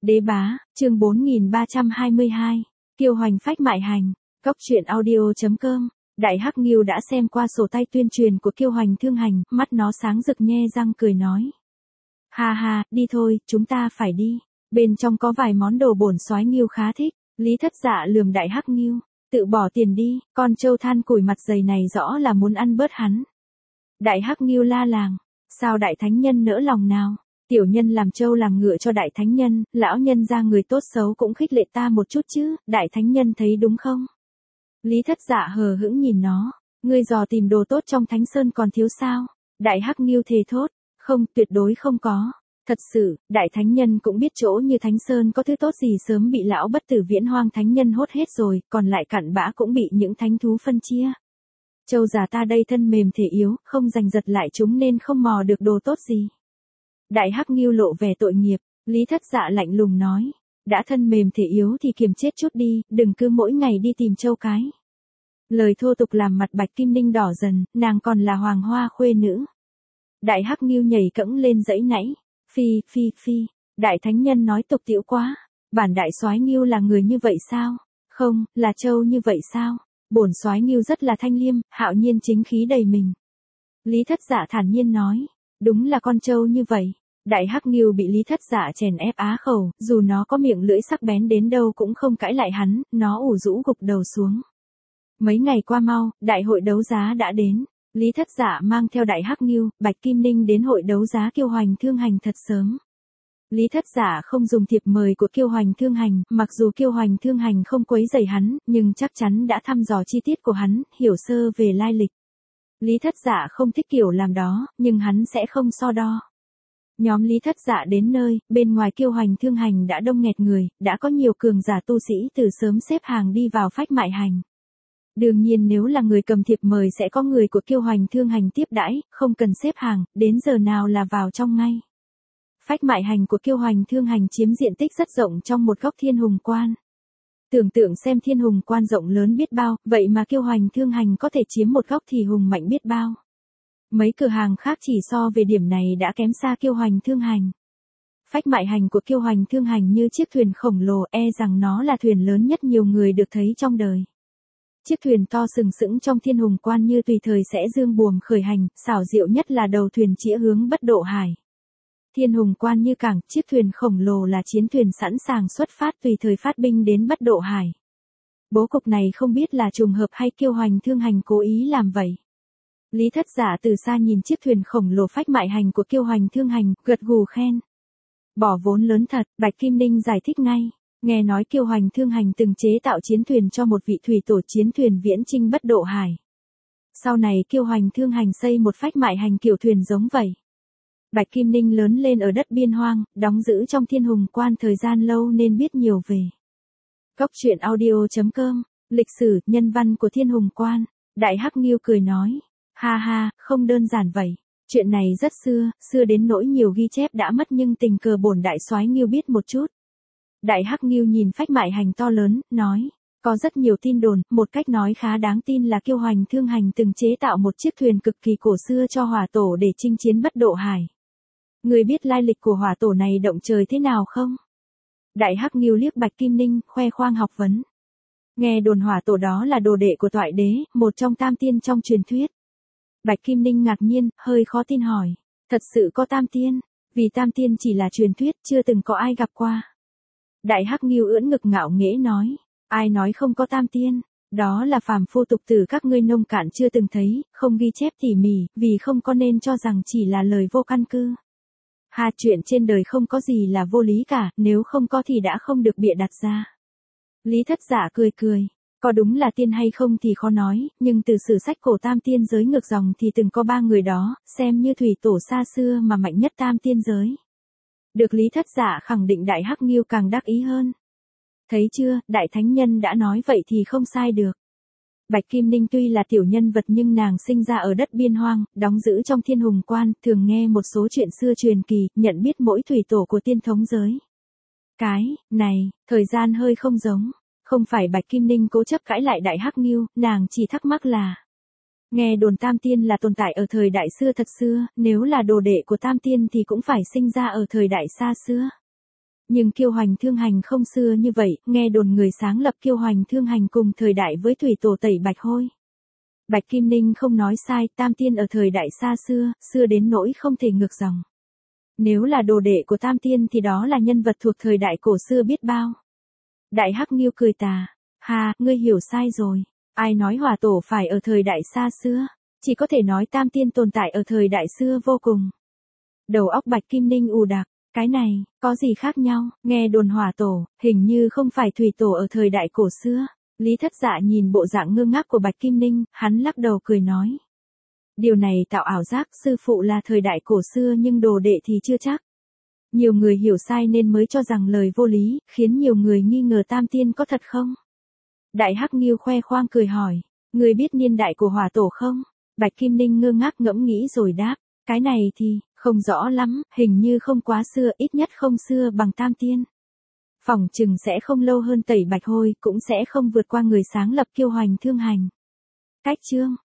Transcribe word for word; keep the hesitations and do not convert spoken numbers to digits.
Đế bá, chương bốn nghìn ba trăm hai mươi hai, Kiêu Hoành phách mại hành, Cốc truyện audio.com. Đại Hắc Ngưu đã xem qua sổ tay tuyên truyền của Kiêu Hoành thương hành, mắt nó sáng rực nhe răng cười nói. Ha ha, đi thôi, chúng ta phải đi. Bên trong có vài món đồ bổn soái Ngưu khá thích. Lý Thất Dạ lườm Đại Hắc Ngưu, tự bỏ tiền đi, con trâu than củi mặt dày này rõ là muốn ăn bớt hắn. Đại Hắc Ngưu la làng, sao đại thánh nhân nỡ lòng nào? Tiểu nhân làm trâu làm ngựa cho đại thánh nhân, lão nhân ra người tốt xấu cũng khích lệ ta một chút chứ, đại thánh nhân thấy đúng không? Lý Thất Dạ hờ hững nhìn nó, ngươi dò tìm đồ tốt trong Thánh Sơn còn thiếu sao? Đại Hắc Ngưu thề thốt, không, tuyệt đối không có. Thật sự, đại thánh nhân cũng biết chỗ như Thánh Sơn có thứ tốt gì sớm bị lão bất tử Viễn Hoang thánh nhân hốt hết rồi, còn lại cặn bã cũng bị những thánh thú phân chia. Trâu già ta đây thân mềm thể yếu, không giành giật lại chúng nên không mò được đồ tốt gì. Đại Hắc Ngưu lộ vẻ tội nghiệp, Lý Thất Dạ lạnh lùng nói, đã thân mềm thể yếu thì kiềm chết chút đi, đừng cứ mỗi ngày đi tìm trâu cái. Lời thô tục làm mặt Bạch Kim Ninh đỏ dần, nàng còn là hoàng hoa khuê nữ. Đại Hắc Ngưu nhảy cẫng lên dãy nãy, phi, phi, phi, đại thánh nhân nói tục tĩu quá, bản đại soái Ngưu là người như vậy sao? Không, là trâu như vậy sao? Bổn soái Ngưu rất là thanh liêm, hạo nhiên chính khí đầy mình. Lý Thất Dạ thản nhiên nói, đúng là con trâu như vậy. Đại Hắc Ngưu bị Lý Thất Dạ chèn ép á khẩu, dù nó có miệng lưỡi sắc bén đến đâu cũng không cãi lại hắn, nó ủ rũ gục đầu xuống. Mấy ngày qua mau, đại hội đấu giá đã đến. Lý Thất Dạ mang theo Đại Hắc Ngưu, Bạch Kim Ninh đến hội đấu giá Kiêu Hoành thương hành thật sớm. Lý Thất Dạ không dùng thiệp mời của Kiêu Hoành thương hành, mặc dù Kiêu Hoành thương hành không quấy rầy hắn, nhưng chắc chắn đã thăm dò chi tiết của hắn, hiểu sơ về lai lịch. Lý Thất Dạ không thích kiểu làm đó, nhưng hắn sẽ không so đo. Nhóm Lý Thất Dạ đến nơi, bên ngoài Kiêu Hoành thương hành đã đông nghẹt người, đã có nhiều cường giả tu sĩ từ sớm xếp hàng đi vào phách mại hành. Đương nhiên nếu là người cầm thiệp mời sẽ có người của Kiêu Hoành thương hành tiếp đãi, không cần xếp hàng, đến giờ nào là vào trong ngay. Phách mại hành của Kiêu Hoành thương hành chiếm diện tích rất rộng trong một góc Thiên Hùng Quan. Tưởng tượng xem Thiên Hùng Quan rộng lớn biết bao, vậy mà Kiêu Hoành thương hành có thể chiếm một góc thì hùng mạnh biết bao. Mấy cửa hàng khác chỉ so về điểm này đã kém xa Kiêu Hoành thương hành. Phách mại hành của Kiêu Hoành thương hành như chiếc thuyền khổng lồ, e rằng nó là thuyền lớn nhất nhiều người được thấy trong đời. Chiếc thuyền to sừng sững trong Thiên Hùng Quan như tùy thời sẽ dương buồm khởi hành, xảo diệu nhất là đầu thuyền chĩa hướng Bất Độ Hải. Thiên Hùng Quan như cảng, chiếc thuyền khổng lồ là chiến thuyền sẵn sàng xuất phát tùy thời phát binh đến Bất Độ Hải. Bố cục này không biết là trùng hợp hay Kiêu Hoành thương hành cố ý làm vậy. Lý Thất Dạ từ xa nhìn chiếc thuyền khổng lồ phách mại hành của Kiêu Hoành thương hành, gật gù khen. Bỏ vốn lớn thật, Bạch Kim Ninh giải thích ngay. Nghe nói Kiêu Hoành thương hành từng chế tạo chiến thuyền cho một vị thủy tổ chiến thuyền viễn chinh Bất Độ Hải. Sau này Kiêu Hoành thương hành xây một phách mại hành kiểu thuyền giống vậy. Bạch Kim Ninh lớn lên ở đất biên hoang, đóng giữ trong Thiên Hùng Quan thời gian lâu nên biết nhiều về. Cốc truyện audio.com, lịch sử, nhân văn của Thiên Hùng Quan. Đại Hắc Ngưu cười nói, ha ha, không đơn giản vậy. Chuyện này rất xưa, xưa đến nỗi nhiều ghi chép đã mất nhưng tình cờ bổn đại soái Ngưu biết một chút. Đại Hắc Ngưu nhìn phách mại hành to lớn, nói, có rất nhiều tin đồn, một cách nói khá đáng tin là Kiêu Hoành thương hành từng chế tạo một chiếc thuyền cực kỳ cổ xưa cho hỏa tổ để chinh chiến Bất Độ Hải. Người biết lai lịch của hỏa tổ này động trời thế nào không? Đại Hắc Ngưu liếc Bạch Kim Ninh, khoe khoang học vấn. Nghe đồn hỏa tổ đó là đồ đệ của Toại Đế, một trong tam tiên trong truyền thuyết. Bạch Kim Ninh ngạc nhiên, hơi khó tin hỏi, thật sự có tam tiên, vì tam tiên chỉ là truyền thuyết, chưa từng có ai gặp qua. Đại Hắc Ngưu ưỡn ngực ngạo nghễ nói, ai nói không có tam tiên, đó là phàm phu tục tử các ngươi nông cạn chưa từng thấy, không ghi chép tỉ mỉ, vì không có nên cho rằng chỉ là lời vô căn cứ. Hà, chuyện trên đời không có gì là vô lý cả, nếu không có thì đã không được bịa đặt ra. Lý Thất Dạ cười cười, có đúng là tiên hay không thì khó nói, nhưng từ sử sách cổ tam tiên giới ngược dòng thì từng có ba người đó, xem như thủy tổ xa xưa mà mạnh nhất tam tiên giới. Được Lý Thất Dạ khẳng định Đại Hắc Ngưu càng đắc ý hơn. Thấy chưa, Đại Thánh Nhân đã nói vậy thì không sai được. Bạch Kim Ninh tuy là tiểu nhân vật nhưng nàng sinh ra ở đất biên hoang, đóng giữ trong Thiên Hùng Quan, thường nghe một số chuyện xưa truyền kỳ, nhận biết mỗi thủy tổ của tiên thống giới. Cái, này, thời gian hơi không giống. Không phải Bạch Kim Ninh cố chấp cãi lại Đại Hắc Ngưu, nàng chỉ thắc mắc là. Nghe đồn tam tiên là tồn tại ở thời đại xưa thật xưa, nếu là đồ đệ của tam tiên thì cũng phải sinh ra ở thời đại xa xưa. Nhưng Kiêu Hoành Thương Hành không xưa như vậy, nghe đồn người sáng lập Kiêu Hoành Thương Hành cùng thời đại với thủy tổ tẩy Bạch Hôi. Bạch Kim Ninh không nói sai, Tam Tiên ở thời đại xa xưa, xưa đến nỗi không thể ngược dòng. Nếu là đồ đệ của Tam Tiên thì đó là nhân vật thuộc thời đại cổ xưa biết bao. Đại Hắc Ngưu cười tà, ha, ngươi hiểu sai rồi. Ai nói hỏa tổ phải ở thời đại xa xưa, chỉ có thể nói Tam Tiên tồn tại ở thời đại xưa vô cùng. Đầu óc Bạch Kim Ninh ù đặc, cái này, có gì khác nhau, nghe đồn hỏa tổ, hình như không phải thủy tổ ở thời đại cổ xưa. Lý Thất Dạ nhìn bộ dạng ngơ ngác của Bạch Kim Ninh, hắn lắc đầu cười nói. Điều này tạo ảo giác, sư phụ là thời đại cổ xưa nhưng đồ đệ thì chưa chắc. Nhiều người hiểu sai nên mới cho rằng lời vô lý, khiến nhiều người nghi ngờ Tam Tiên có thật không? Đại Hắc Ngưu khoe khoang cười hỏi, người biết niên đại của hỏa tổ không? Bạch Kim Ninh ngơ ngác ngẫm nghĩ rồi đáp, cái này thì, không rõ lắm, hình như không quá xưa, ít nhất không xưa bằng Tam Tiên. Phỏng chừng sẽ không lâu hơn tẩy Bạch Hôi, cũng sẽ không vượt qua người sáng lập Kiêu Hoành Thương Hành. Cách chương